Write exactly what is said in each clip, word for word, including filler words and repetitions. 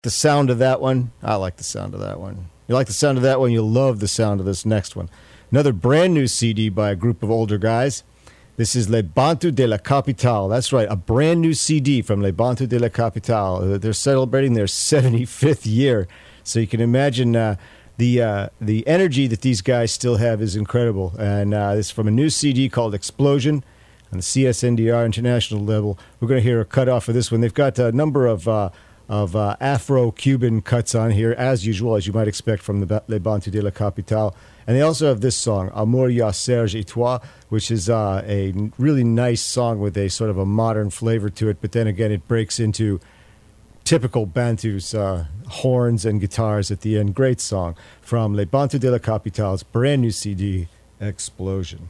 the sound of that one? I like the sound of that one. You like the sound of that one, you'll love the sound of this next one. Another brand new C D by a group of older guys. This is Les Bantus de la Capitale. That's right, a brand new C D from Les Bantus de la Capitale. They're celebrating their seventy-fifth year. So you can imagine uh, the uh, the energy that these guys still have is incredible. And uh, this is from a new C D called Explosion on the C S N D R international level. We're going to hear a cut off of this one. They've got a number of uh, of uh, Afro-Cuban cuts on here, as usual, as you might expect from the Les Bantus de la Capitale. And they also have this song, Amour ya Serge et toi, which is uh, a really nice song with a sort of a modern flavor to it. But then again, it breaks into typical Bantus, uh, horns and guitars at the end. Great song from Les Bantus de la Capitale's brand new C D, Explosion.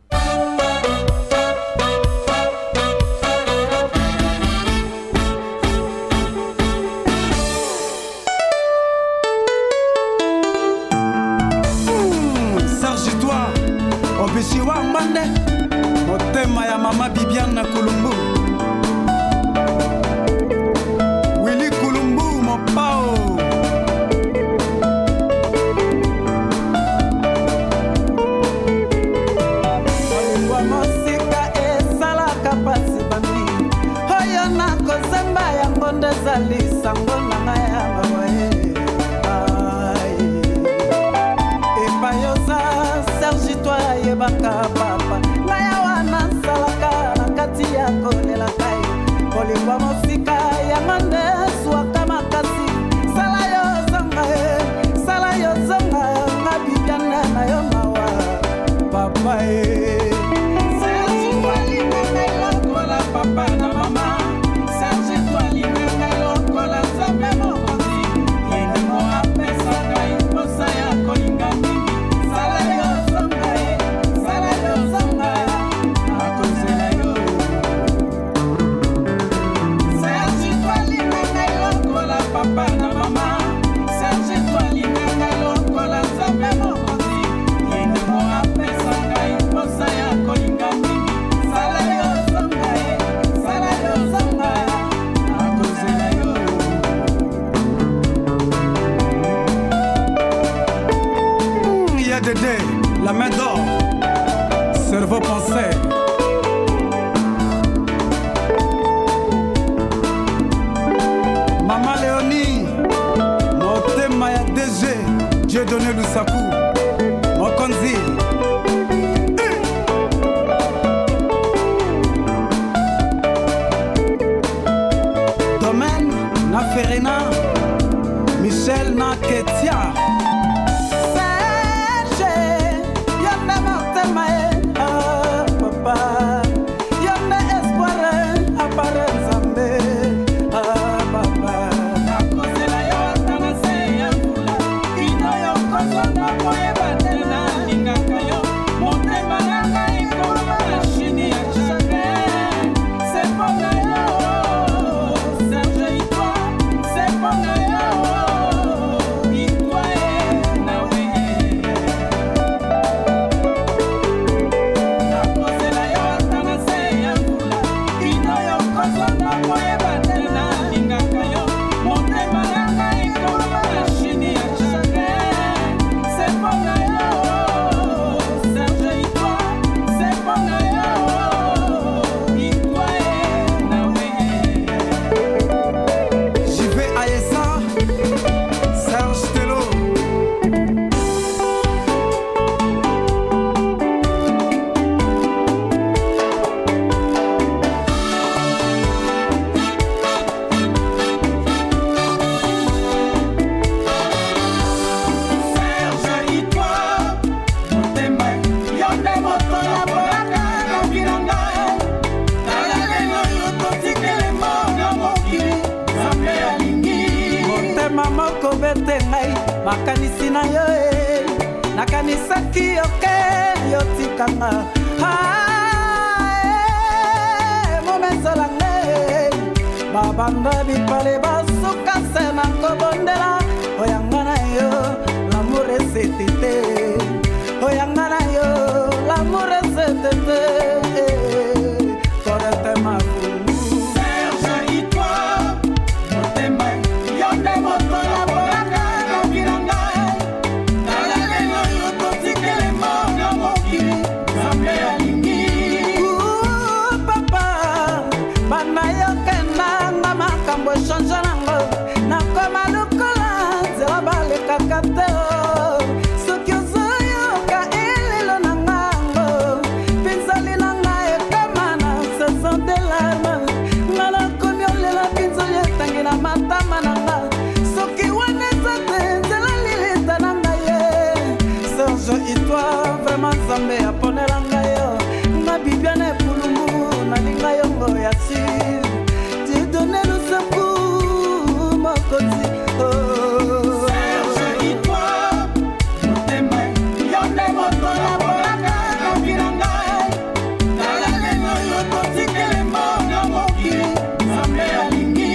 Obisiwa mbande motema ya mama Bibiana Kulumbu Willy Kulumbu mopao Kwa mosika esala kapasi bandi Hoyo na kozemba ya ngonde zali sango na ngaya mawae Epayosa Serge toi yebaka papa Naya wana salaka na kati ya kolela kai Kolingwa mosika ya mande suwaka makasi Sala yo zonga e, sala yo zonga Ngabidana na yo mawa Papa e Serge toi linga ilokola papa na mama Serge toi linga ilokola zabe mokozi Yende mo apesa kai posa ya kolinga mingi Papa na mama, Serge toi linga lokola zabe mokozi Yende mo apesa ngai posa ya kolinga mingi Sala yo zonga e, sala yo zonga akozela yo Ya Dédé, la main d'or, cerveau pensé Mama Léonie, motema ya D G, Dieu donné Lusaku, Mokonzi. Domaine na Ferena, Michel na Ketia. Serge, yonde motema e, ah papa, yonde espoir apparaît Zambé. Makanisi na yo e, nakanisaki yoke yotikanga Hae, momezola nge Babanda bipale basuka sena kobondela Oyangana yo, l'amour est cétité Oyangana yo, l'amour est cétité Korete mafu Serge itwa, motema, yonde mo toi vraiment Nzambe aponela ngai yo nga Bibiane Pulumbu nalinga yongo ya sir tu donné le secours mokonzi oh Serge toi motema yonde motola bolanga na bilanga kala lelo yo kotikele mona mokili Nzambe alingi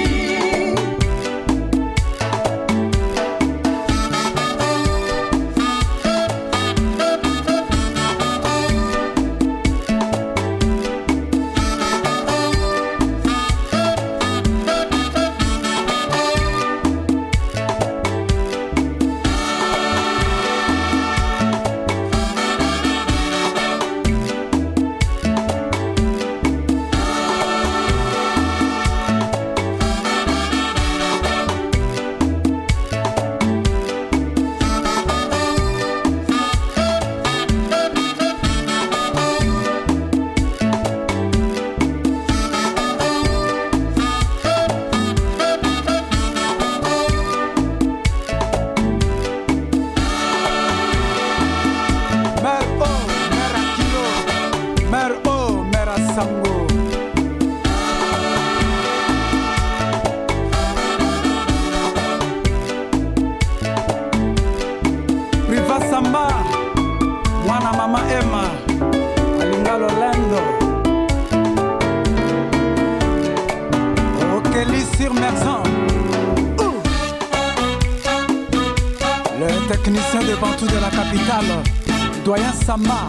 technicien de Bantou de la capitale, doyen Sama.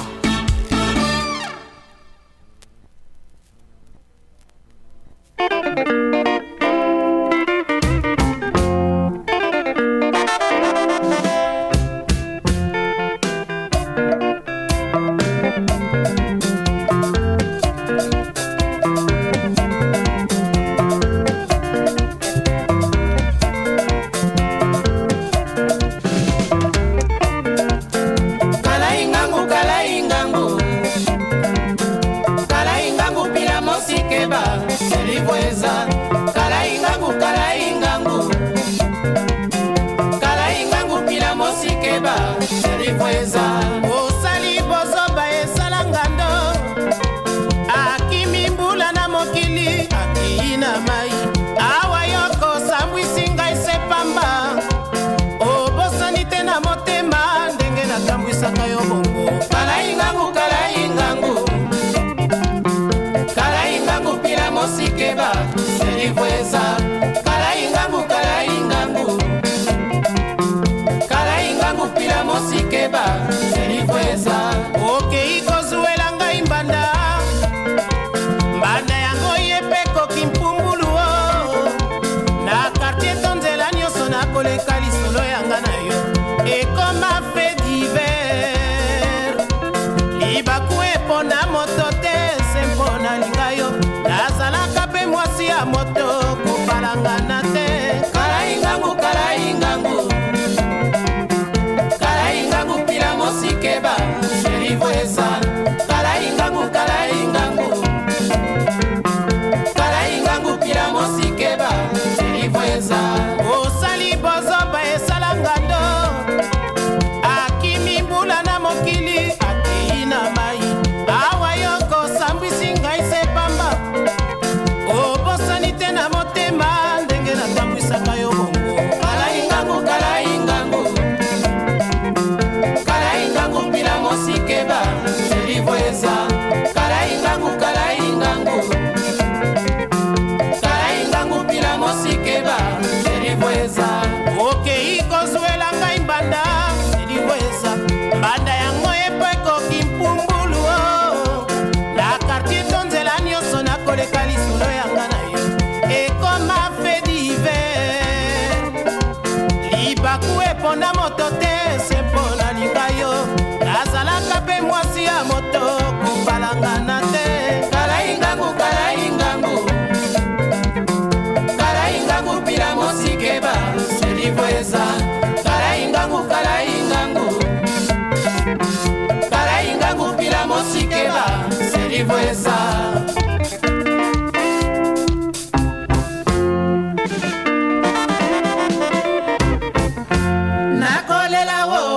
Nakolela wo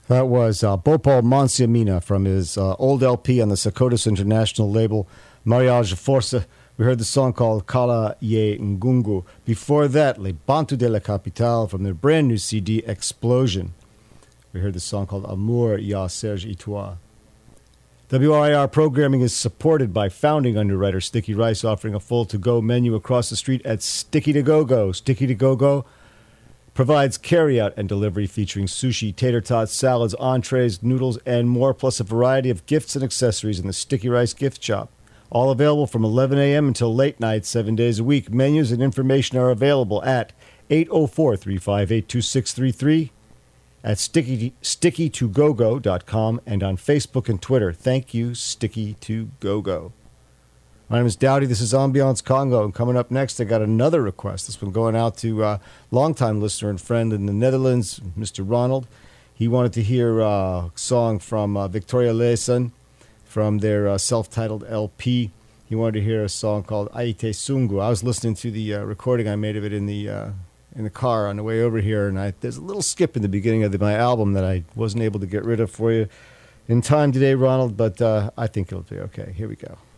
That was uh, Bhopal Monsiamina from his uh, old L P on the Sakotis International label, Mariage Force. We heard the song called Kala Ye Ngungu. Before that, Le Bantu de la Capitale from their brand new C D, Explosion. We heard the song called Amour Ya Serge et Toi. W R I R programming is supported by founding underwriter Sticky Rice, offering a full to-go menu across the street at Sticky to Go Go. Sticky to Go Go provides carry-out and delivery featuring sushi, tater tots, salads, entrees, noodles, and more, plus a variety of gifts and accessories in the Sticky Rice gift shop. All available from eleven a.m. until late night, seven days a week. Menus and information are available at eight oh four, three five eight, two six three three, at sticky, sticky to go go dot com, and on Facebook and Twitter. Thank you, Sticky to Go Go. My name is Dowdy. This is Ambiance Congo. And coming up next, I got another request. This one going out to a uh, longtime listener and friend in the Netherlands, Mister Ronald. He wanted to hear a song from uh, Victoria Leeson from their uh, self-titled L P. He wanted to hear a song called Aite Sungu. I was listening to the uh, recording I made of it in the uh, in the car on the way over here, and I, there's a little skip in the beginning of the, my album that I wasn't able to get rid of for you in time today, Ronald, but uh, I think it'll be okay. Here we go.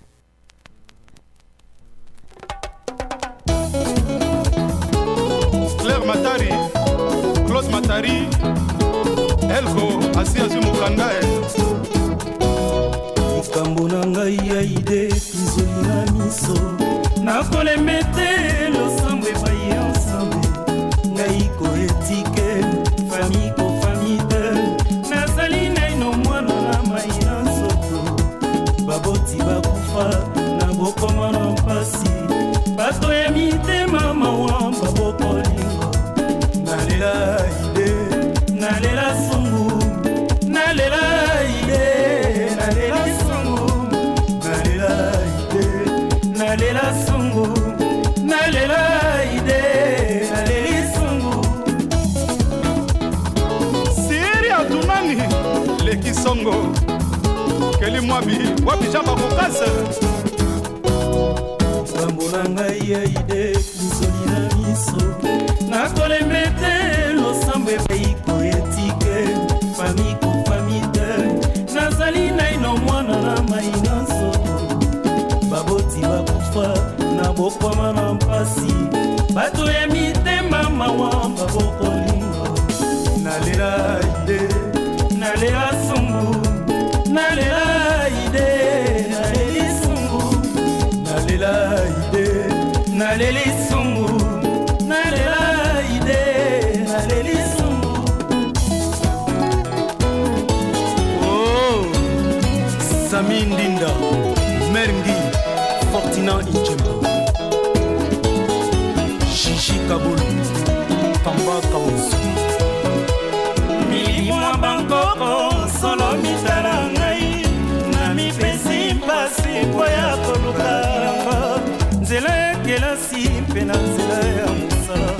Claire Matari, Claude Matari, Elko, Asiazu Mukandae. Ikambo na ngai ya ide pinzoli na miso nakolemete losambo epai ensemble ngai koetike fami ko famide nazali naino mwana na mai na nzoto baboti bakufa na bokoma na mpasi bato ya mitema mawa babokolingo nalela ide nalela sungu nalela ide nalela nalela sungu nalela ide nalela sungu Siri atunani leki songo keli mwabi wapi jamba kokase Bambona ngai ya ide kinzoli na miso nakolemete losambo epai koetike fami ko famide nazali naino mwana na mai na nzoto baboti bakufa na bokwama na mpasi bato ya mitema mawa babokolingo nalela ide nalela sungu nalela ide naleli sungu nalela ide naleli sungu nalela ide naleli sungu Oh Sami Ndinda Merndi Fortina Inchemba Shishi Kabul Kamba Kawosu Milimwa Bangkoko solo mitala ngai na mipesi mpasi kwa ya koluka nzela kelasi mpe na nzela ya mosala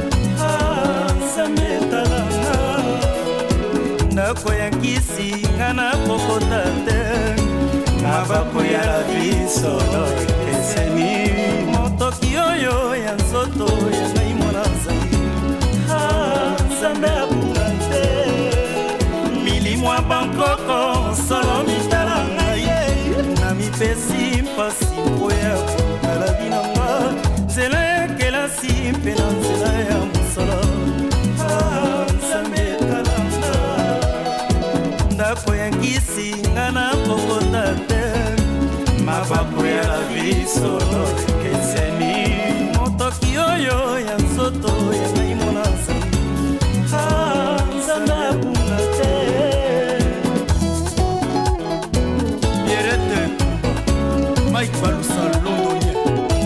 nsambetalanga ndako ya nkisi nga na kokota te mabako ya la vie solo ekeseni motoki oyo ya nzoto ya ngai mwana nzai nzambe abunga te milimwa bankoko solo mitala ngai na mipesi mpasi mpo ya kokala binanga nzela ekelasi mpe na nzela ya mosala nzambe etalanga ndako ya nkisi nga na kokota te mabako ya la vie solo ekeseni motoki oyo ya nzoto ya ngai mwana nzai nzambe abunga te Yerete Mike Balusa Londonien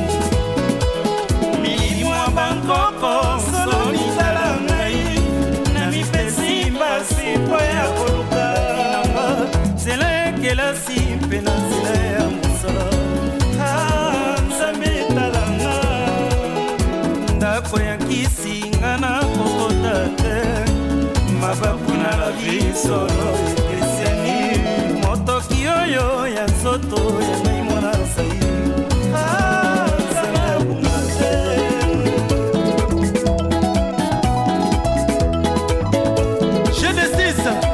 milimwa bankoko solo mitala ngai na mipesi mbasi mpo ya koluka nanga nzela ekelasi mpe na nzela ya mosala nzambe etalanga ndako ya nkisi nga na kokota te mabaku na la vie solo ekeseni motoki oyo ya nzoto ya ngai mwana nzai nzambe abunga te Genesis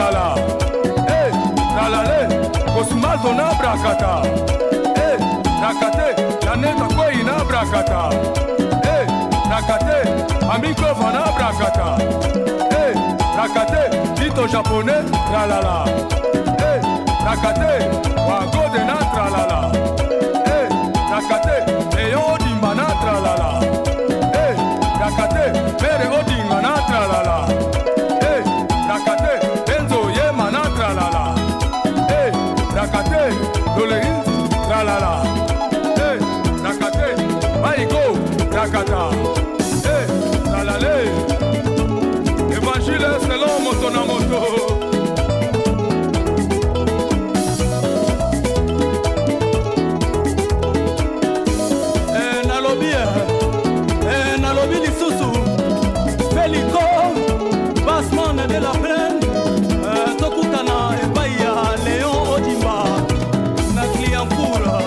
tralala. Eh, tralale, kosumazo na brakata. Eh, nakate, laneta kwei na brakata. Eh, nakate, amikova na brakata. Eh, nakate, dito japonais, tralala. Eh, nakate, wagode na tralala. Eh, nakate, eyo odimba na tralala. Eh, nakate, mere odinga na tralala. Eh, nakate, benzo yema na tralala. Eh, nakate, dolerin tralala. Eh, nakate, maigo, nakata. Eh, tralale. Évangile selon moto na moto. De la plaine, Tokutana et Baya, Léon Odimba, Nakli Ampura.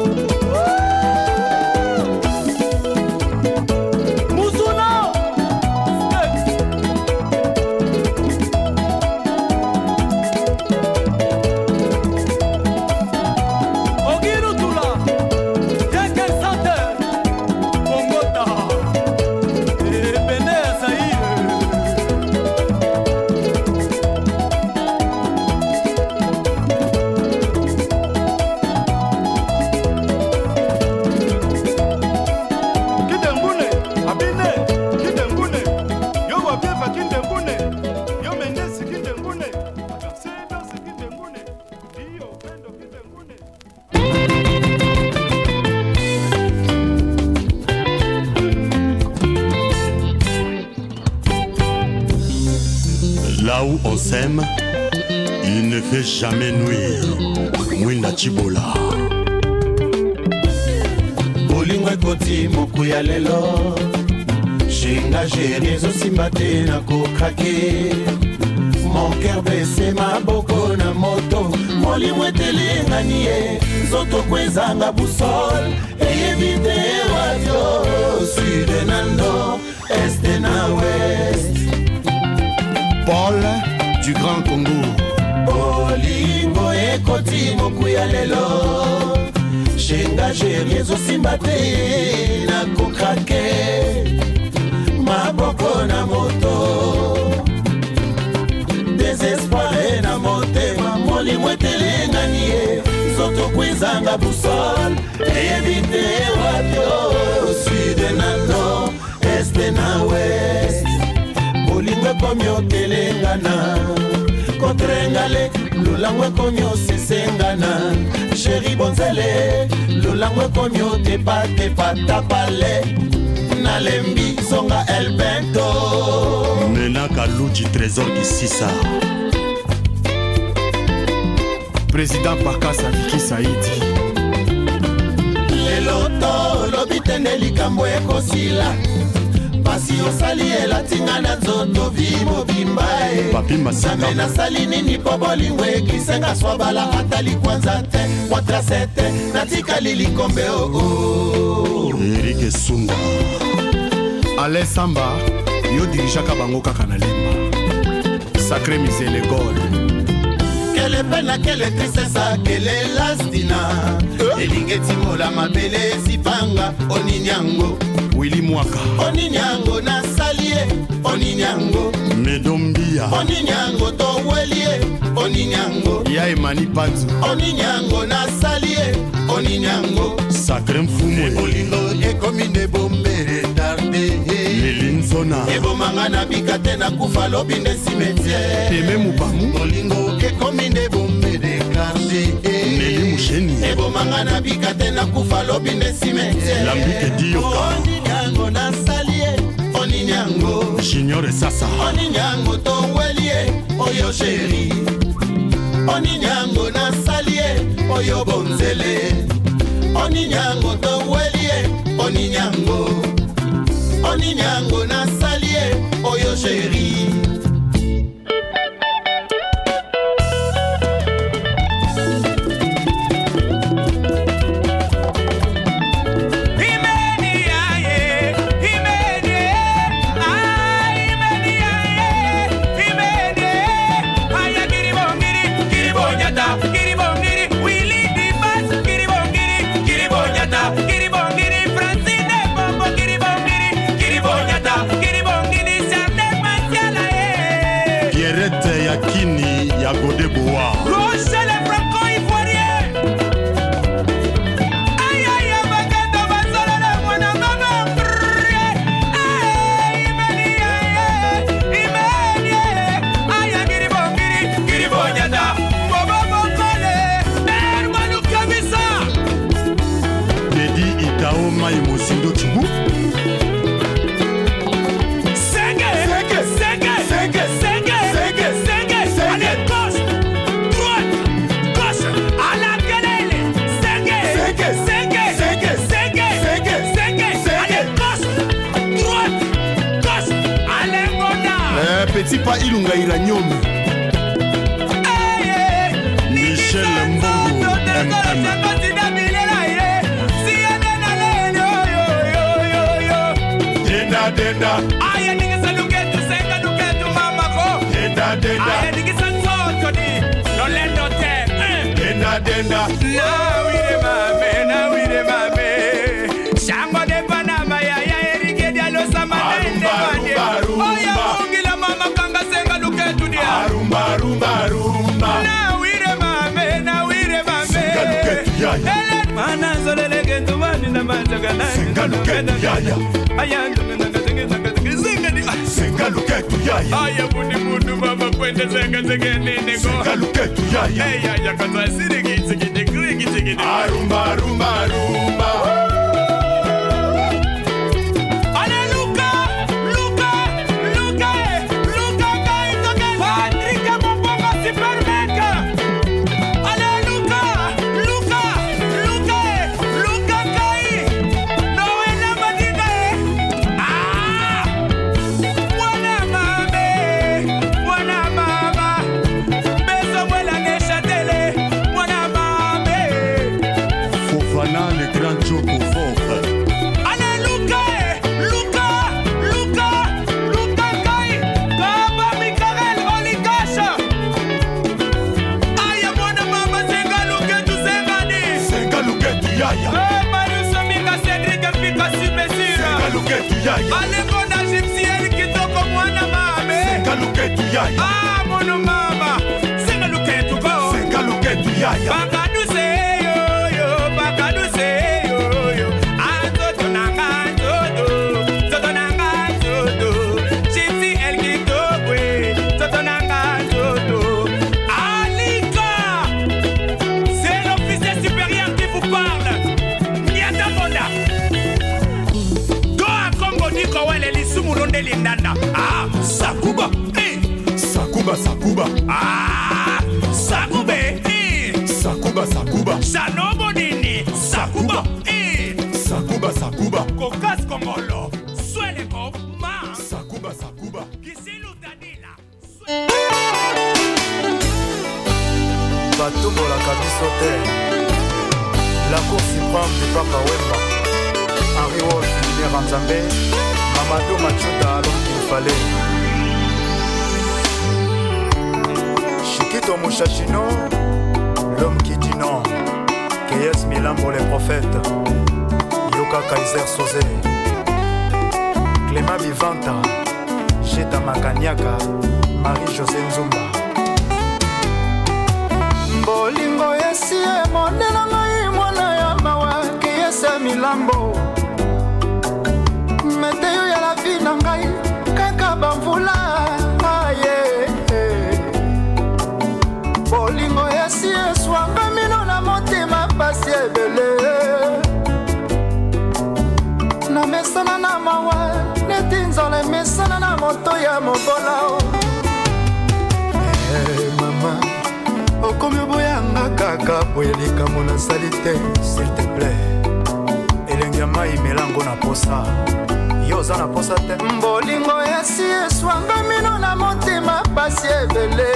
Moussouna! Ogirutula, Yakel Sante, Bongota, et Bené Saïd. Là où on s'aime, il ne fait jamais nuire. Mwinda Chibola. Bolingwe koti mokuya lelo. Shinga gérie zo simbate na kokake. Mon cœur baissé ma boko na moto. Molimwe telinga niye. Zoto kwezanga boussole. Et évite radio. Sud na nord, est na ouest. Paul du Grand Congo. Bolingo ekoti mokuya lelo. Shinga gérie zo simbate na kokake. Maboko na moto. Désespoiré na motema. Molimwe telinga niye. Zoto kwezanga boussole. Et évite radio. Sud na nord, est na ouest. Bolingwe komyo telengana. Kotrengale, lulangwe komyo sesengana. Chéri bonzele, lulangwe komyo tepa tepa tapale. Nalembi songa el bento. Mena Kalouji trésor Kisisa. Président Pakasa Viki Saïdi. Leloto lobitene likambo ekosila. Pasi osali elatinga na nzoto vimo bimbae. Papi Masaka. Samena sali nini po bolingwe kisenga swabala atali kwanza te. Watra sete natika lilikombe o o. Eric Sunda. Alain Samba, yo dirijaka bango kaka na lemba. Sacré misele gol. Quelle peine, quelle tristesse, quelle lastina. Elinge timola mabele sipanga oninyango. Willy Mwaka. Oninyango na salie oninyango. Medombia. Oninyango to welie oninyango. Ya Emani Panzu. Oninyango na salie oninyango. Sacré Mfumwe. Olingo ekomine bombere tarde. Lelinsona. Ebo mangana bikate na kufa lobi nde cimetière. Teme Mubamu. Olingo ekomine bombere tarde. Neli Musheni. Ebo mangana bikate na kufa lobi nde cimetière. Lambike Dioka. Oninyango na salie oninyango. Junior Sasa. Oninyango to welie oyo chéri. Oninyango na salie oyo bonzele. Oninyango to welie oninyango. Oninyango na salie oyo chéri. I Boa. Rocher les franco-ivoiriens. Aïe aïe aïe, Bagando Bazolo le mwana mama. Aïe, Imeni aïe, Imeni aïe, Giri Bongiri, Giri Bonyada, Bobo Bokole, Hermanu Kamisa. Lady Itao Mai Mosindo Chubu. Senge, Senge, Senge, Senge, Senge, Senge, Senge, allez, gauche, droite, gauche, à la galère, Senge, Senge, Senge, Senge, Senge, Senge, Senge, allez, gauche, droite, gauche, allez, Moda. Eh, petit pas Ilunga Iranium. Michel Mbongo, M M. Denda, denda. Aya nigisa luketu senga luketu mama ko. Denda, denda. Aya nigisa soto ni no lendo te. Denda, denda. Na wire mame, na wire mame. Shango de Panama ya ya erike dia lo sama nende mane. Arumba, Oya arumba. ungila mama kanga senga luketu dia. Arumba, arumba, arumba. Na wire mame, na wire mame. Senga luketu yaya. Ele mana zolele kentu mani na manjaga na. Senga luketu yaya. Aya ndunga nga zinga zinga zinga di. Senga luketu yaya. Aya buni mundu mama kwende zenga zenga nene go. Senga luketu yaya. Hey ya ya katwa siri gitsi gitsi gitsi gitsi gitsi. Arumba, arumba, arumba. Ale Luca, Luca, Luca, Luca kai toke. Patrick Mopoko Supermeka. Ale Luca, Luca, Luca, Luca kai. No ena madinga e. Ah! Wana mame, wana mama. Beso mwela nesha tele, wana mame. Fofana, le grand Choco Fofa. Ale Luca, Luca, Luca, Luca kai. Kaba Mikael Olikasha. Aya mwana mama senga luke tu senga ni. Senga luketu yaya. Eh Marius Mika Cedric Fika Subesira. Senga luketu yaya. Ale bona Gypsy kitoko mwana mame. Senga luketu yaya. Ah mono mama. Senga luke tu ko. Senga luketu yaya. Bakaduse yo yo, bakaduse yo yo. Antoto nanga antoto, toto nanga antoto. Gypsy el kitokwe, toto nanga antoto. Alika, c'est l'officier supérieur qui vous parle. Niata Bonda. Doa Congo niko wele lisumu londe lindanda. Ah, Sakuba. Eh. Sakuba, Sakuba. Ah, Sakube. Eh. Sakuba, Sakuba. Sanobo nini? Sakuba. Eh. Sakuba, Sakuba. Kokas Kongolo. Swele ko ma. Sakuba, Sakuba. Kisilu Danila. batombolaka biso te. La Cour suprême du Papa Wemba, Henri Wolf, Libera Nzambe, Mamadou Machuta, l'homme qu'il fallait. Chiquito Mouchachino, l'homme qui dit non. Keyes Milambo, les prophètes. Yoka Kaiser Sosé, Clément Vivanta, Jeta Makanyaka, Marie-José Nzumba. Bolingo yesi mondela ngai mwana ya mawa keyesa milambo meteyo ya la vie na ngai kaka bamvula aye bolingo yesi eswanga mino na motema pasi ebele na mesana na mawa neti nzala emesana na moto ya mobola hey, mama okomi boyanga kaka boyelika mona sali te s'il te plaît elengi ya mai melango na posa yo oza na posa te mbolingo esi eswanga mino na motema pasi ebele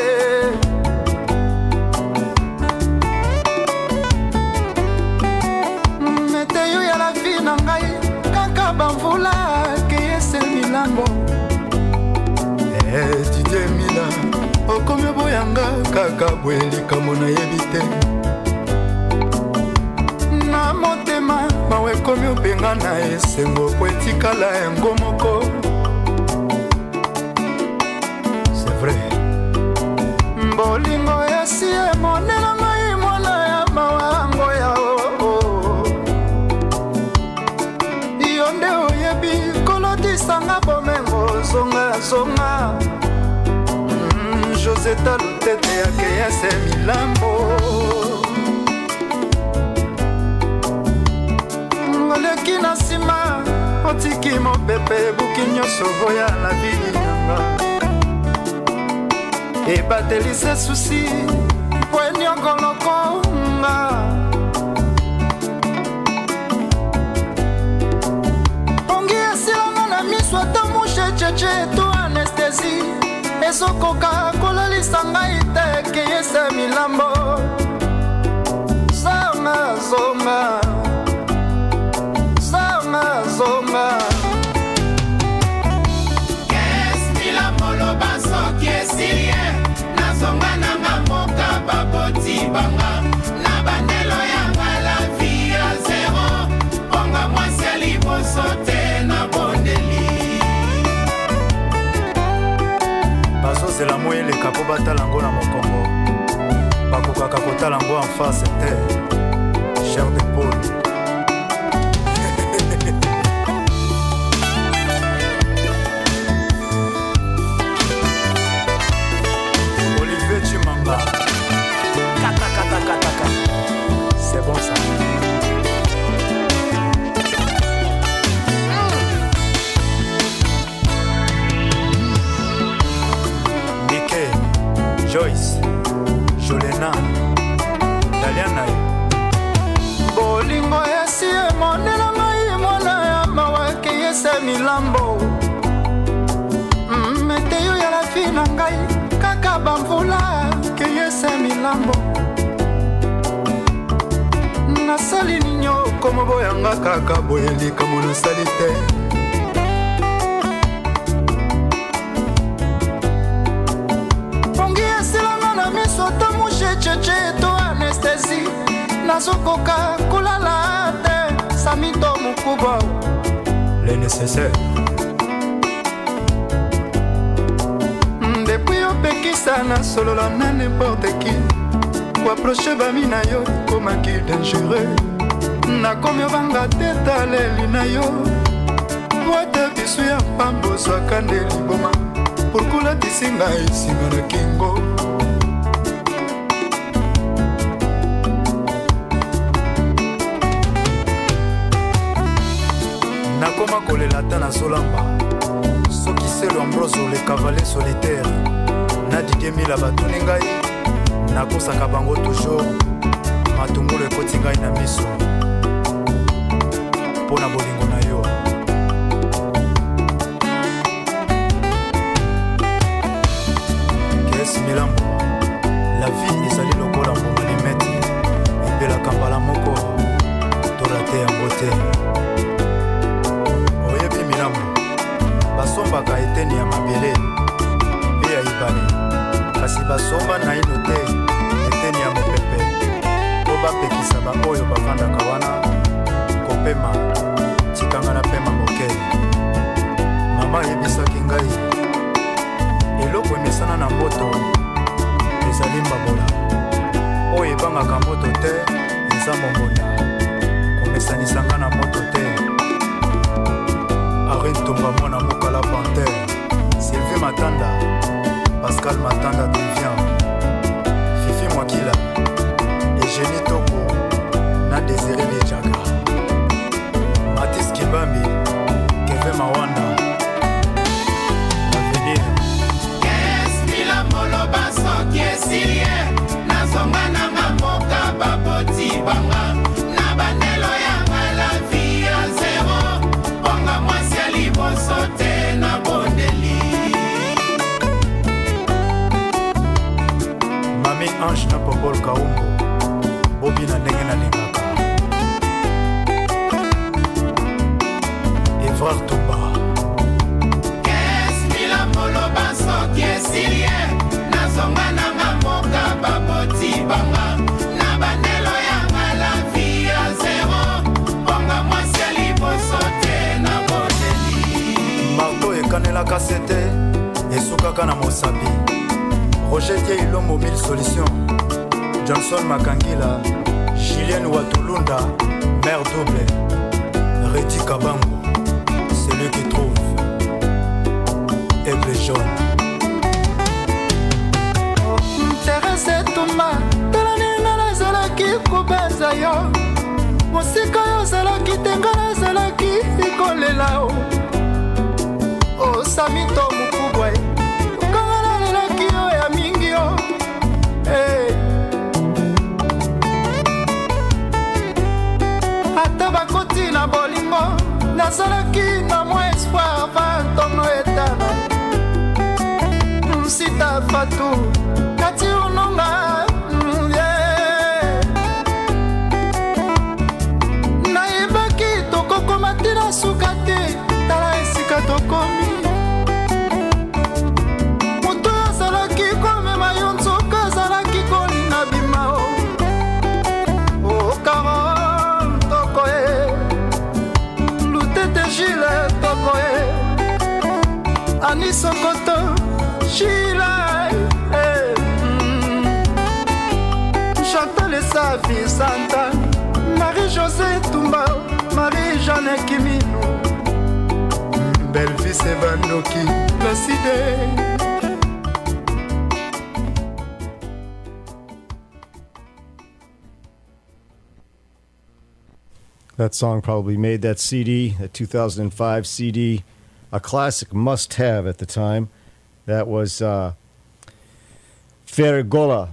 meteyo ya la vie na ngai kaka bamvula keyese milango Didie Mila okomi boyanga kaka boyelikamo nayebi te na motema mawe ekomi obenga na esengo po etikala yango moko c'est vrai bolingo esi emonela ngai mwana ya mawango ya oo iyo nde oyebi kolotisanga bomengo zonga zonga mm, Joseta Lutete yakeyese milambo oleki na nsima otiki mopepe ebuki nyonso oya na vili nanga ebatelise susi po eniongolokonga pongi esilanga na miso ata mushe cheche to anestesi ezokoka kolalisa ngai te keyese milambo zonga zonga zonga zonga Yes, milambo loba soki esilie nazonga nanga moka baboti banga na bandelo yanga la vie ya zero ponga mwasi ya liboso te na bondeli bazozela mo eleka mpo batala yango na mokongo bakokaka kotala yango en face te cher de Paul Olivier Chimanga kata kata kata kata c'est bon ça Joyce, Jolena, Daliana bolingo esi emonela ngai mwana ya mawake yese milambo meteyo ya la fi na ngai kaka bamvula ke yese milambo nasali ninyo komo boyanga kaka boyelika mona sali te soto mushe cheche to anestesi nazokoka kulala te samito mukuba le nécessaire depuis opekisa na solola na n'importe qui kuaproche bami na yo komaki dangereux nakomi obanga te taleli na yo boite biso ya pambo zwaka nde liboma pourkulatisi ngai nsima na kingo nakoma kolela ta na zolamba soki selo ambroso le cavalier solitaire na didie mila batuni ngai nakosaka bango toujours matungulu ekoti ngai na miso mpo na bolingo na yo kes milambo la vie ezali lokola mboma limeti ebelaka mbala moko torate yango te basombaka eteni ya mabele mpe ya ibale kasi basomba na ino te eteni ya mopepe mpo bapekisa baoyo bavandaka wana kopema tikanga na pema moke mama ayebisaki ngai eloko emesana na moto ezali mbabola oyo ebangaka moto te eza momola komesanisanga na moto te Arin Tomba mwana mokala Panthère Sylvie Matanda Pascal Matanda Devian Fifi Mwakila Eugénie Toko na Désiré Lejaga Mathis Kibambi Kevin Mawanda Avenir Yes, mila molo baso kiesilie nazonga na mamoka baboti banga na bandelo yanga la vie ya zero ponga mwasi ya liboso te na bondeli Mami Ange na Popol Kaumbo Bobi na ndenge na lingaka Evrard Tumba Yes, mila molo baso kiesilie nazonga na mamoka baboti banga na bandelo yanga la vie ya zero ponga mwasi ya liboso te na bondeli marto ekanelaka sete esukaka na mosapi Roger Dielombo mille solutions. Johnson Makangila, Julien Watulunda, mère double. Reti Kabango, celui qui trouve. Aigle jaune. Terese Touma, Talanina Nazalaki, Kobenza yo. Mosika yo zalaki, tenga nazalaki, ikolelao. O Samito Mukubwe, Kangala lelaki yo ya mingi yo. Hey. Ata bakoti na bolingo, nazalaki na mwa espoir vantono etana. Sita Fatou, Kati Unonga, yeah. Naibaki toko komatina sukate, tala esika tokomi. Mutu azalaki kome mayonzoka azalaki kolina bimao. O karon toko e, lutete Gile toko e, Ani Sokoto. Sheila, hey, mm. Chantal et sa fille Santa, Marie-José Toumba, Marie-Jeanne Kimino, belle fille Sevanoki, Placide. That song probably made that C D, that two thousand five C D, a classic must-have at the time. That was uh, Ferregola,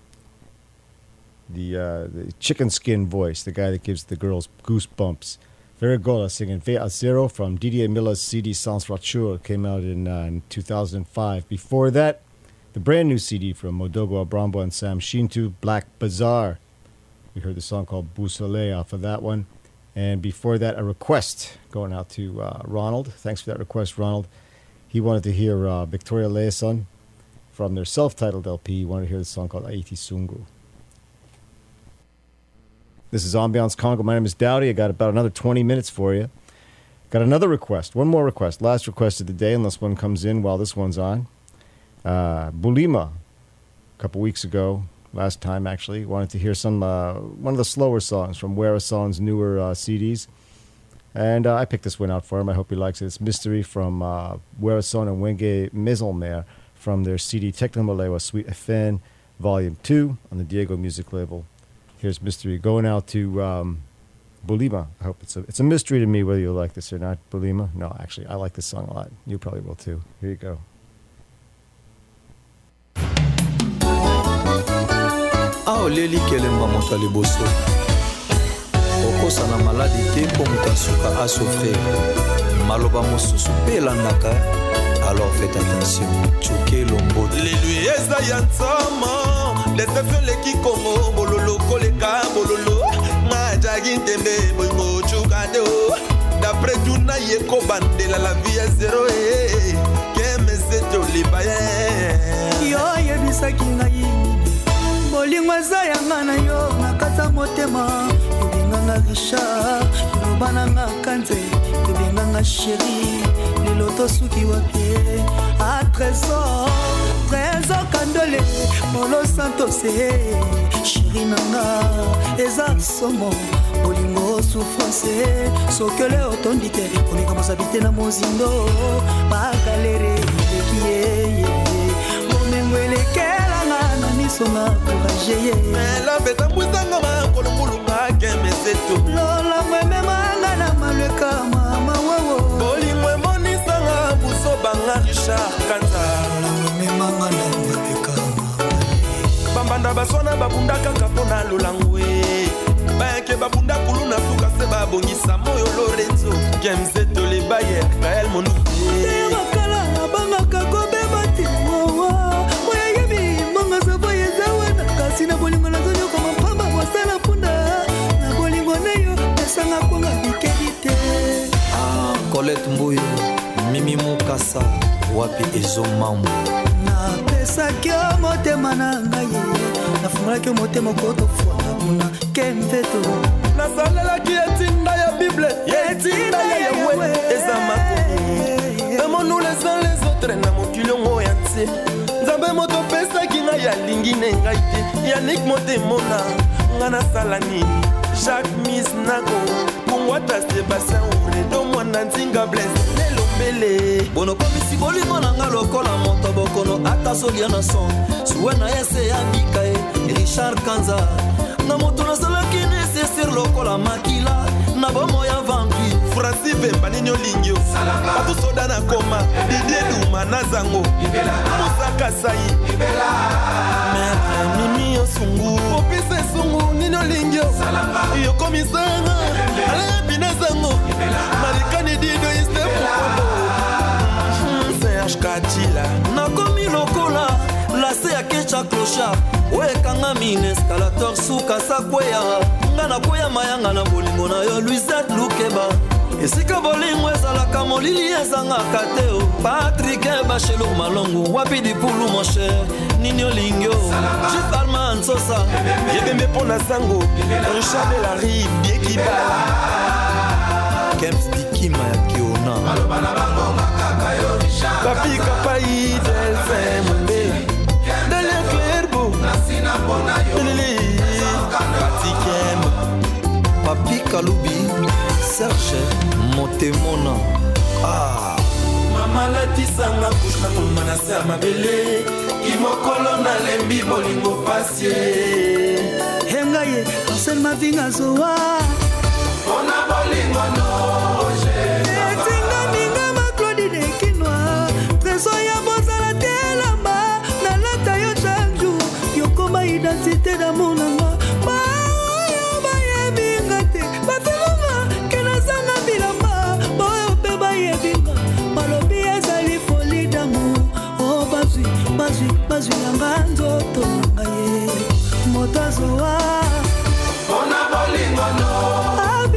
the, uh, the chicken skin voice, the guy that gives the girls goosebumps. Ferregola singing Ve a Zero from Didier Miller's C D Sans Rature, came out in, uh, in two thousand five. Before that, the brand new C D from Modogo Abrambo and Sam Shintu, Black Bazaar. We heard the song called Boussolet off of that one. And before that, a request going out to uh, Ronald. Thanks for that request, Ronald. He wanted to hear uh, Victoria Leeson from their self-titled L P. He wanted to hear the song called Aiti Sungu. This is Ambiance Congo. My name is Dowdy. I got about another twenty minutes for you. Got another request. One more request. Last request of the day, unless one comes in while this one's on. Uh, Bulima, a couple weeks ago, last time actually, wanted to hear some uh, one of the slower songs from Wera Son's newer uh, C Ds. And uh, I picked this one out for him. I hope he likes it. It's Mystery from uh, Wera Son and Wenge Maisonmère from their C D Technomalewa Suite F N Volume two on the Diego Music label. Here's Mystery going out to um, Bulima. I hope it's a, it's a mystery to me whether you like this or not, Bulima. No, actually, I like this song a lot. You probably will too. Here you go. Ah, Leli Kelemba Montale Bosso. Okosana maladi te po mutasuka a souffrir. Maloba mosusu pe landaka. Alors faites attention. Chuke lombo. Lelu eza yansama. Les fefele ki kongo bololo koleka bololo. Maja gintembe boymo chukade o. D'après tout na yeko bandela la vie est zéro eh. Keme seto libaye. Yo yebisa kingai. Bolingo za yanga na yo nakata motema. Nga Richard, Lobana nga Kanze, Kebenga nga Chéri, Liloto suki wake, a trésor, trésor Kandole, Molo Santos, Chéri nanga, Eza Somo, Bolingo souffrance, Sokele otondite, Konika mosabite na mozindo, Bakalere, Lekiye, Momengwele Kelanga, Nanisonga, Courageye, La beta mouizanga ma, Kolomulunga, Lola mweme manga na malweka mama wawo Boli mwemoni sanga buso banga Richard Kanza Lola mweme manga na malweka mama Bambanda basona babunda kaka pona lolangwe Bayake babunda kuluna suka se babongisa moyo Lorenzo Kemzeto le bayer Kael Monuye Te wakala banga kako bebati wawa Moya yebi manga savoye zawana Kasi na boli mwana zonyo kama pamba wasala punda Ah, Colette Mbuyo, Mimi Mukasa, Wapi Ezo Mambo. Na pesa kyo motema na ngai, na fungula kyo motema koto fuana muna kemveto. Na salela ki etinda ya Bible, etinda ya Yahweh, eza mako. Aimons-nous les uns les autres, na mokili ngo yanti. nzambe moto opesaki ngai alingi ne ngai te yanik motemona nga nasala nini Jacques Miss Nago Mungwata Sébastien Ouredo mwana nzinga Blaise Lelombele bono komisi bolingo nanga lokola moto bokono ata solia na son suwena ese ya bikae Richard Kanza na moto nasalaki nécessaire lokola makila na bomo ya vampire Francis Bemba nini olingio batu soda na koma Didier Duma na zango Moussa Kasai Maître Mimi Osungu Popise Sungu nini olingio Yoko Misanga Alain Binazango Marikani Dido Iste Fukodo Serge Katila nakomi lokola lase ya kecha clochard oyekanga mine escalator suka sakweya nga nakweya mayanga na bolingo na yo Luisette Lukeba esika bolingo ezalaka molili ezangaka te o Patrick Bachelo Malongo wapi dipulu mon cher nini olingio Jif Armand Sosa yebembe pona sango Richard Delary biekibala Kems Dikima ya Kiona Papi Kapai Delphin Mumbela Dalia Clairbo Lili Patikem Papi Kalubi Serge Motemona Ah Mama latisanga kushna kumana sa mabele Kimokolo na lembi bolingo pasye Hengaye Arsène Mavinga Zoa Ona bolingo noje Etinga minga ma Claudine Kinoa Trésor ya bozala telamba na lata yo chaque jour Yokoma identité d'amour nanga Bayo baye binga te Bafiranga kena zanga bilamba Bayo pe baye binga Malobi ezali folie d'amour Oh bazui, bazui, bazui yanga nzoto nanga ye Motazoa Ona bolingo no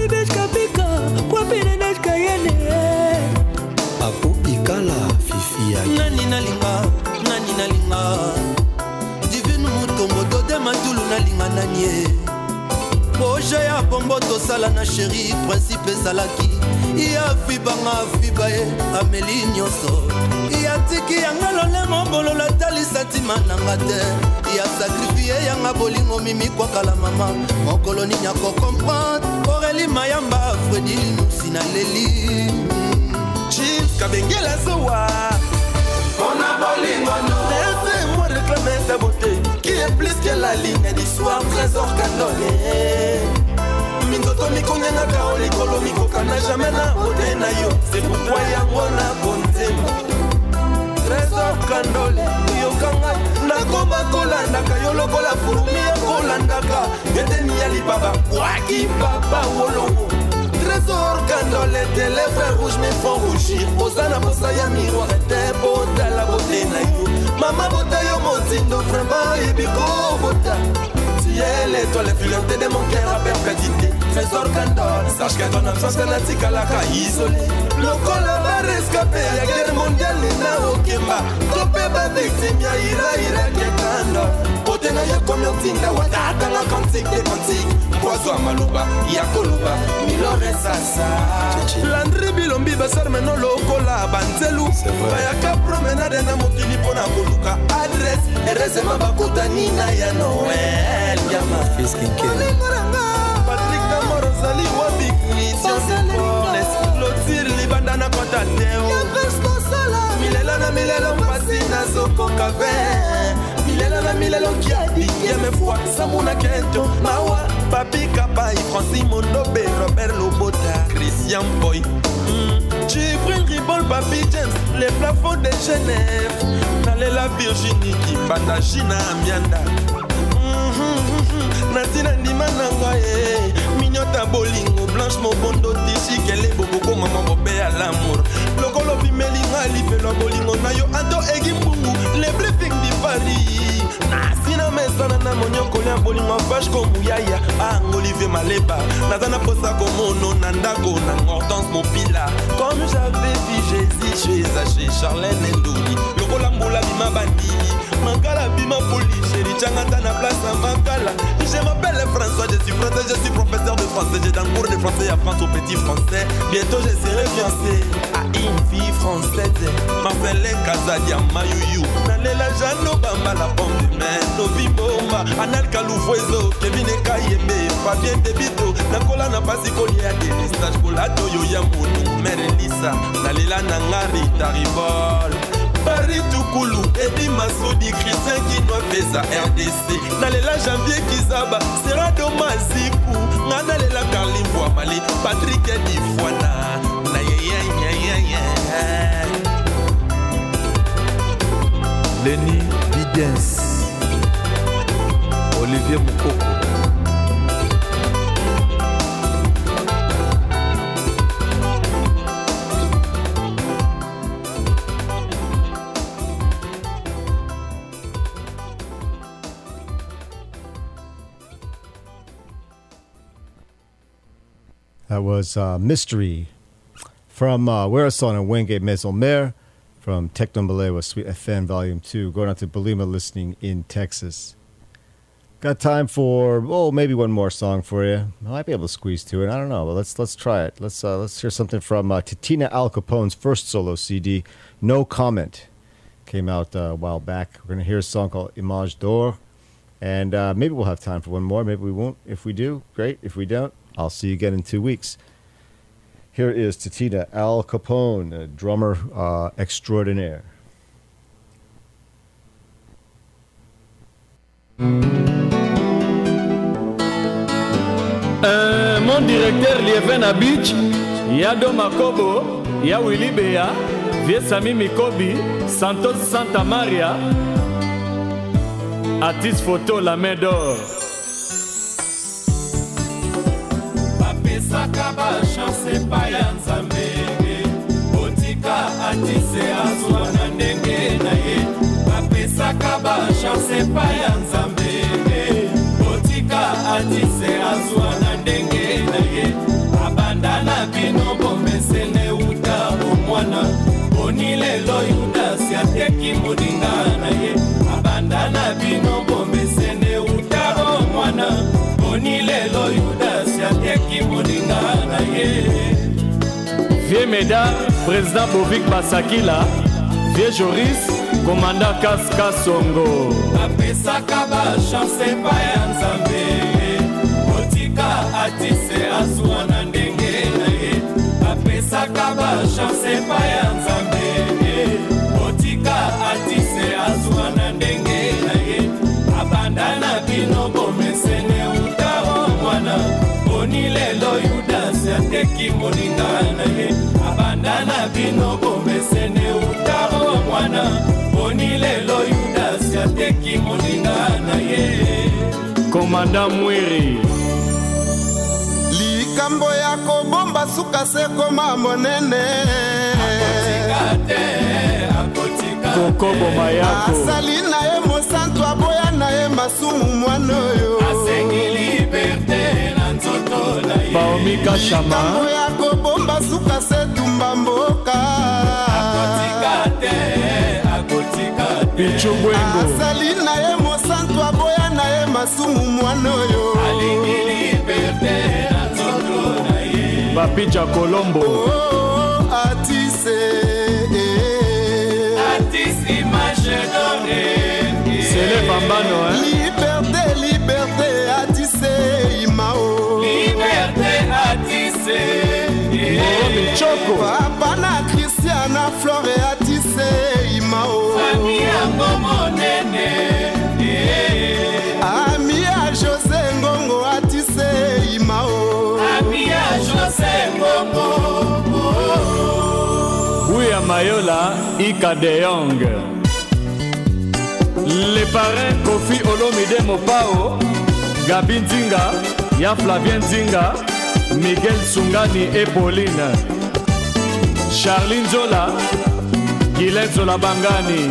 nani nalinga nani nalinga divinu mutombo dode matulu nalinga nanie proje ya bombo tosala na chéri principe ezalaki ya fibanga fiba ye ameli nyonso ya tiki yanga lolemo bolola tali santima nanga te ya sakrifie yanga bolingo mimi kwakala mama mokolo nini yako comprendre Aurélie Mayamba Fredi Linusi na leli Chief Kabengela Zowa On a bolingo no laissez-moi réclamer ta beauté qui est plus que la ligne du soir trésor canolé Mindoto mikonya na kaoli kolo mikoka na jamais na beauté na yo c'est pourquoi yango na kontemo trésor canolé yo kanga na koma kolanda kayo lokola furumi ya kolandaka yeteni ya libaba waki papa wolongo Trésor Candole, tes lèvres rouges me font rougir Osana posa ya miroir et tes bottes la beauté na yo Mama bota yo mozindo vraiment ebiko bota Tu es l'étoile filante de mon cœur à perpétuité Trésor Candole, sache que ton absence kanatika laka isolé Lokola ba rescapé ya guerre mondiale na okemba Tope ba victime ya ira ira ke Candole Bote na yo comme yotinda watata la cantique des cantiques Poiso amaluba, ya koluba, milore sasa Landry bilombi basar meno lokola banzelu Bayaka promenade na mokili pona koluka Adresse, eresema bakuta nina ya Noël Yama Patrick Damoro zali wabi Christian Sipones Lotir libanda na kota teo Milela na milelo mpasi na zoko kabe Milela na milelo kiadi Yeme fwa samuna kento Mawa Papi Kapai Francis Mondobe Robert Lobota Christian Boy mm. Jibril Ribol Papi James Les plafonds de Genève Nalela Virginie Kibanda Gina Amianda Natina Ndima Nangoye Mignota Bolingo Blanche Mobondo Tichi Kele Boboko Maman Bobé à l'amour Lokolo Bimelinga Lifelo Bolingo Nayo Ado Egimbungu Les Bluffing di Paris Nasina Mesana na Monyoko Lia Bolingo Vache Komuyaya Ang Olivier Maleba Nazana Posa Komono Nandako Nang Hortense Mopila Comme j'avais vu Jésus Chez Zaché Charlène Ndouli Lokola Mbola Bima Bandili Mankala Bima Poli Chéri Changata na place à Mankala Je m'appelle François, je suis français, je suis professeur de français. J'ai dans le cours de français à France au petit français. Bientôt je serai fiancé à une fille française. Marcelin Kazadia Mayuyu. Nalela Jano Bamba la pomme de main. Novi Bomba, Anal Kaloufouezo, Kevin Ekayeme, Fabien Debito. Nakola na pasi koni ya Denistage. Kolato Yoya Mounou, Mère Elisa. Nalela Nangari Taribol. Paris Toukoulou, Eddie Massoudi, Christian Kinoa Pesa R D C. Nalela Janvier Kizaba, Serrado Mazikou. Nalela Carlin Boamali, Patrick Edifouana. Na ya ya ya ya. Lenny Bidens, Olivier Moukoko. That was uh, Mystery from uh, Wereson and Wingate Maison-Mère from Technombele Sweet F N Volume two, going out to Belima listening in Texas. Got time for, oh, maybe one more song for you. I might be able to squeeze to it. I don't know, but let's let's try it. Let's uh, let's hear something from uh, Titina Al Capone's first solo C D, No Comment. Came out uh, a while back. We're going to hear a song called Image d'Or. And uh, maybe we'll have time for one more. Maybe we won't. If we do, great. If we don't, I'll see you again in two weeks. Here is Titina Al Capone, a drummer uh, extraordinaire. Euh, mon directeur Lieven Abich, Yado Makobo, Ya Willy Bea, Vie Sami Mikobi, Santos Santa Maria, Atis Photo La Main d'Or. Sakaba chance pa ya nzambe Botika atise azwa na ndenge na ye Bapesaka ba chance pa ya nzambe Botika atise azwa na ndenge na ye Abandana bino bombesene uta omwana Bonile lo yuda siateki mudinga na ye Abandana bino bombesene uta omwana Bonile lo yuda Vieux Meda, président Bovik Basakila, Vieux Joris, commandant Kaska Songo. Apesaka ba chance pa ya nzambe Botika atise azwa na ndenge na ye Apesaka ba chance pa ya nzambe Botika atise azwa na ndenge na ye Abandana bino bomesene utao mwana Bonilelo Yudas ateki moninga na ye Abandana bino bomesene utao mwana Bonilelo Yudas ateki moninga na ye Komanda Mwiri Likambo ya kobomba suka se koma monene Akotika te, akotika te Kokobo Mayako Asali na ye mosantu aboya na ye masumu mwanoyo Asengi liberte na nzoto na ye Paomika Shama Likambo ya kobomba suka se tumba mboka Akotika te, akotika te Pichu Bwengo Asali na ye mosantu aboya na ye masumu mwanoyo Alingi liberte na nzoto na ye Papicha Colombo Oh, atise Atise image d'oré Sele Bambano hein Liberté, liberté, atise imao Liberté atise Moromi Choko Papa na Christiana Flore atise imao Ami yango monene Ami ya José Ngongo atise imao Ami ya José Ngongo Bouya Mayola Ika de Yong Les parrains Kofi Olomide Mopao Gabi Nzinga Ya Flavien Nzinga Miguel Sungani et Pauline Charline Zola Guylaine Zola Bangani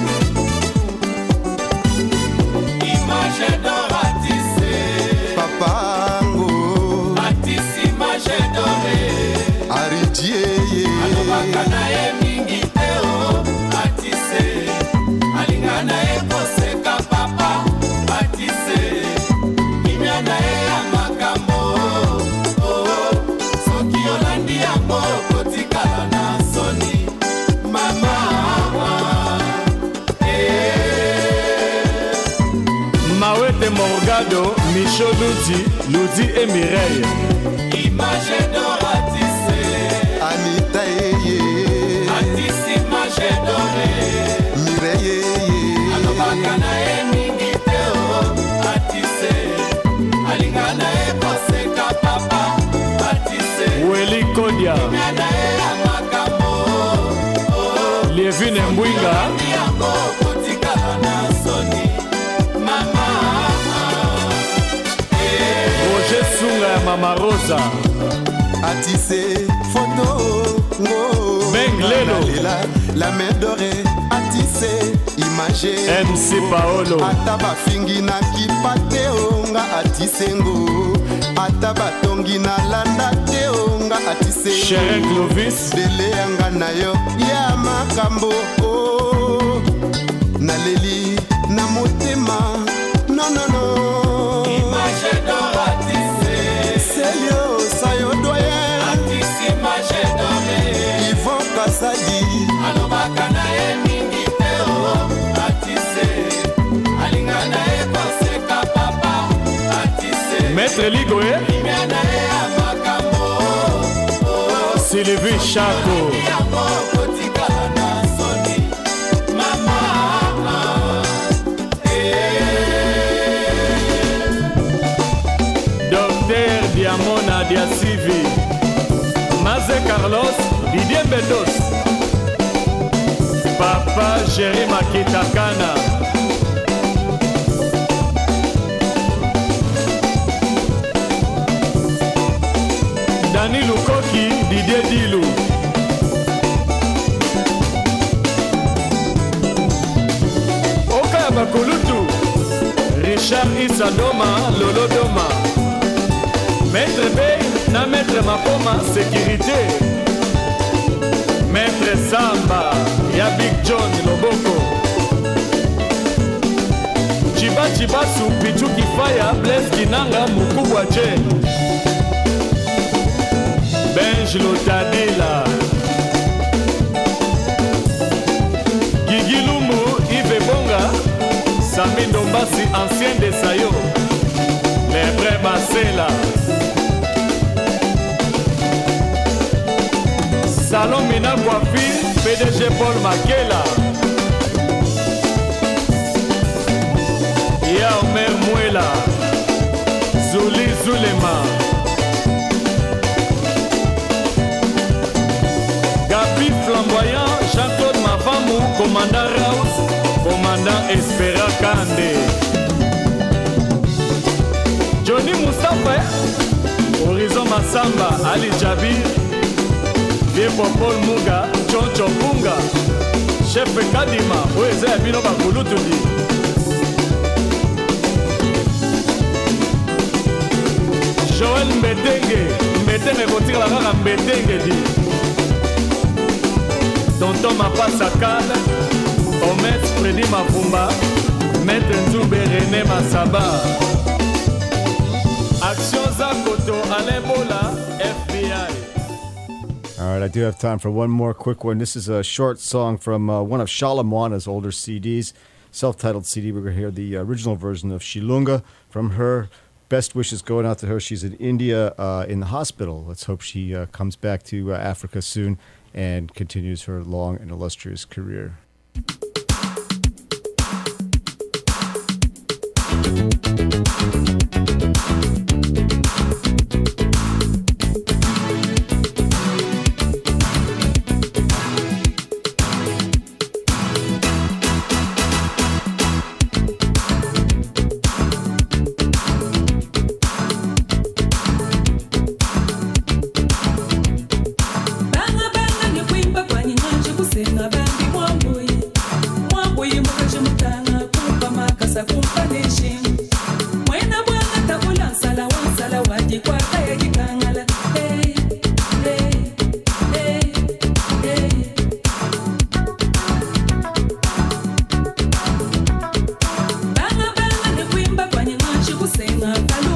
Image d'or atise Papa Ngo Atise image d'oré Aridie Alobaka na ye mingi te o Atise Alinga na ye koseka papa Atise Kimya na ye Mado, Michaud Ludi, Ludi et Mireille. Image d'Oratissé. Anita Eye. Atissé, image doré. Mireille. Alobakana e mingiteo. Atissé. Alingana e koseka papa. Atissé. Weli Kodia. Miana e amakamo. Lievine Mbwinga. Miambo kutikala na soni. Mama. Roger Sunga ya Mama Rosa. Atissé photo ngo Benglelo la main dorée Atissé imagé M C Paolo ata bafingi na kipate onga Atissé ngo ata batongi na landa te onga Atissé Cherin Clovis dele yanga na yo ya makambo oh naleli na motema non non non image d'Oratissé Selio sayo doyen Atissé image doré Yvon Kasadi alobakana e mingiteo Atissé alingana e koseka papa Atissé Maître Ligoé imiana e amakambo Sylvie Chaco Miambo kotikala na soni mama Docteur Diamona Diasivi Maze Carlos Didier Bendos Papa Jerry Makitakana Dani Lukoki Didier Dilou Oka Bakulutu Richard Isadoma Lolo Doma Maître Bey na Maître Mapoma sécurité Maître Samba ya Big John Loboko Chiba Chibasu Pichu Kifaya Blaise Kinanga Mukubwa Jen Benj Lotadila Gigi Lumu Yves Bonga Sami Ndombasi ancien de Sayo Les vrais Marcella Salon Mina Coiffure P D G Paul Makela Ya Omer Muela Zuli Zulema Gabi Flamboyant Jean-Claude Mafamou Commandant Raus Commandant Espera Kande Johnny Moustapha Horizon Massamba Ali Jabir Vieux Paul Muga Choncho Bunga Chef Kadima Oeze Abino Bakulutudi Joël Mbetenge Mbetenge Kotika la rara Mbetenge di Tonton Mapasa Kale Omet Freddy Mafumba Maître Nzumbe René Masaba Action Zakoto Alain Bola F B I. All right, I do have time for one more quick one. This is a short song from uh, one of Shalamwana's older C Ds, self-titled C D. We're going to hear the original version of Shilunga from her. Best wishes going out to her. She's in India uh, in the hospital. Let's hope she uh, comes back to uh, Africa soon and continues her long and illustrious career. Banga banga ni kuimba kwa nyingachi kusenga